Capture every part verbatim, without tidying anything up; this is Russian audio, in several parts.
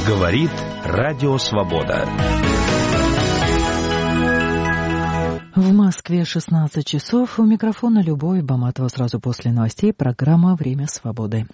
Говорит Радио Свобода. В Москве шестнадцать часов. У микрофона Любовь Баматова. Сразу после новостей программа «Время свободы».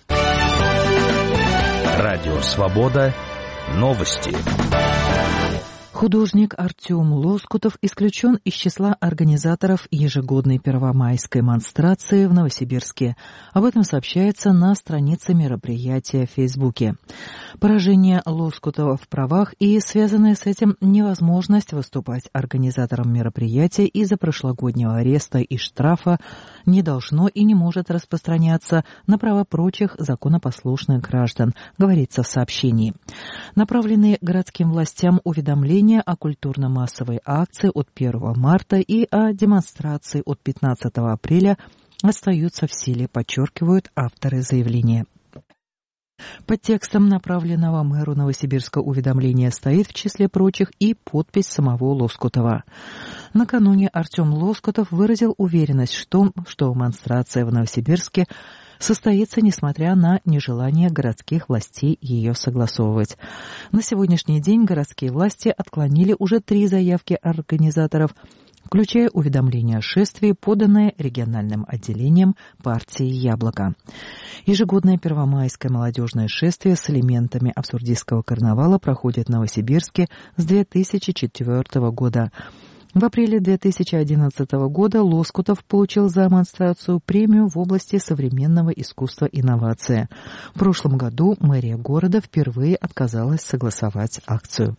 Радио Свобода. Новости. Художник Артем Лоскутов исключен из числа организаторов ежегодной первомайской монстрации в Новосибирске. Об этом сообщается на странице мероприятия в Фейсбуке. Поражение Лоскутова в правах и связанная с этим невозможность выступать организатором мероприятия из-за прошлогоднего ареста и штрафа не должно и не может распространяться на права прочих законопослушных граждан, говорится в сообщении. Направленные городским властям уведомления о культурно-массовой акции от первого марта и о демонстрации от пятнадцатого апреля остаются в силе, подчеркивают авторы заявления. Под текстом направленного мэру Новосибирска уведомления стоит, в числе прочих, и подпись самого Лоскутова. Накануне Артем Лоскутов выразил уверенность в том, что монстрация в Новосибирске состоится, несмотря на нежелание городских властей ее согласовывать. На сегодняшний день городские власти отклонили уже три заявки организаторов, включая уведомление о шествии, поданное региональным отделением партии «Яблоко». Ежегодное первомайское молодежное шествие с элементами абсурдистского карнавала проходит в Новосибирске с две тысячи четвёртого года. В апреле две тысячи одиннадцатого года Лоскутов получил за монстрацию премию в области современного искусства инновации. В прошлом году мэрия города впервые отказалась согласовать акцию.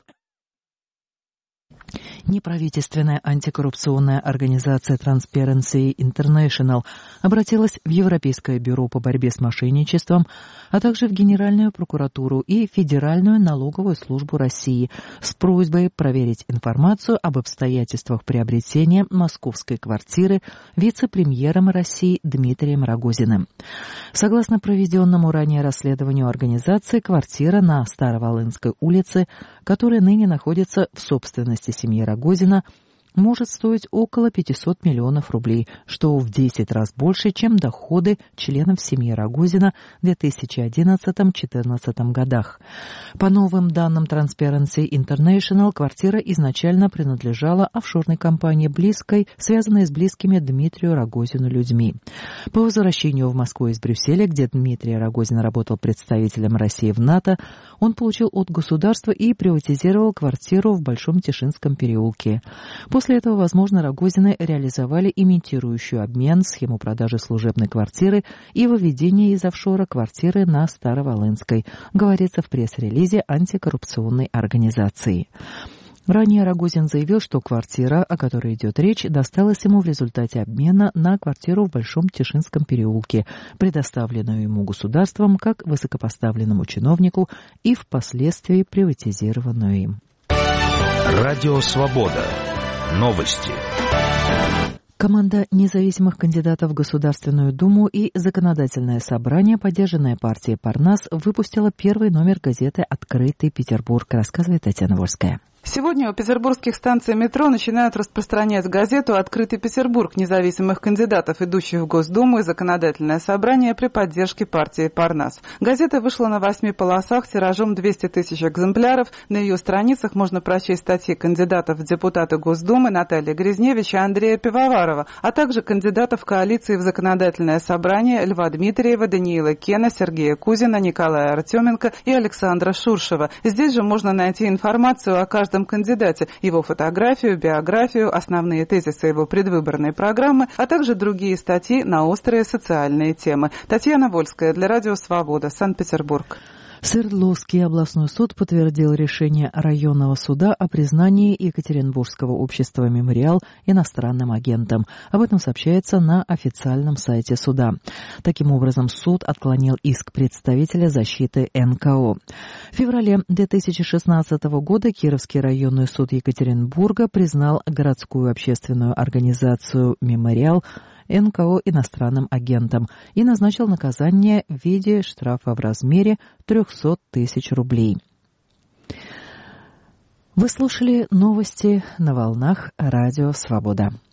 Неправительственная антикоррупционная организация Transparency International обратилась в Европейское бюро по борьбе с мошенничеством, а также в Генеральную прокуратуру и Федеральную налоговую службу России с просьбой проверить информацию об обстоятельствах приобретения московской квартиры вице-премьером России Дмитрием Рогозиным. Согласно проведенному ранее расследованию организации, квартира на Староволынской улице, которая ныне находится в собственности семьи Рогозина, может стоить около пятьсот миллионов рублей, что в десять раз больше, чем доходы членов семьи Рогозина в две тысячи одиннадцатом — две тысячи четырнадцатом годах. По новым данным Transparency International, квартира изначально принадлежала офшорной компании, близкой, связанной с близкими Дмитрию Рогозину людьми. По возвращению в Москву из Брюсселя, где Дмитрий Рогозин работал представителем России в НАТО, он получил от государства и приватизировал квартиру в Большом Тишинском переулке. После этого, возможно, Рогозины реализовали имитирующую обмен, схему продажи служебной квартиры и выведение из офшора квартиры на Староволынской, говорится в пресс-релизе антикоррупционной организации. Ранее Рогозин заявил, что квартира, о которой идет речь, досталась ему в результате обмена на квартиру в Большом Тишинском переулке, предоставленную ему государством как высокопоставленному чиновнику и впоследствии приватизированную им. Радио Свобода. Новости. Команда независимых кандидатов в Государственную Думу и Законодательное собрание, поддержанная партией Парнас, выпустила первый номер газеты «Открытый Петербург», рассказывает Татьяна Вольская. Сегодня у петербургских станций метро начинают распространять газету «Открытый Петербург» независимых кандидатов, идущих в Госдуму и Законодательное собрание при поддержке партии Парнас. Газета вышла на восьми полосах тиражом двести тысяч экземпляров. На ее страницах можно прочесть статьи кандидатов в депутаты Госдумы Натальи Грязневич и Андрея Пивоварова, а также кандидатов коалиции в Законодательное собрание Льва Дмитриева, Даниила Кена, Сергея Кузина, Николая Артеменко и Александра Шуршева. Здесь же можно найти информацию о каждом кандидате, его фотографию, биографию, основные тезисы его предвыборной программы, а также другие статьи на острые социальные темы. Татьяна Вольская для Радио Свобода, Санкт-Петербург. Свердловский областной суд подтвердил решение районного суда о признании Екатеринбургского общества «Мемориал» иностранным агентом. Об этом сообщается на официальном сайте суда. Таким образом, суд отклонил иск представителя защиты эн ка о. В феврале две тысячи шестнадцатого года Кировский районный суд Екатеринбурга признал городскую общественную организацию «Мемориал» эн ка о иностранным агентом и назначил наказание в виде штрафа в размере триста тысяч рублей. Вы слушали новости на волнах Радио Свобода.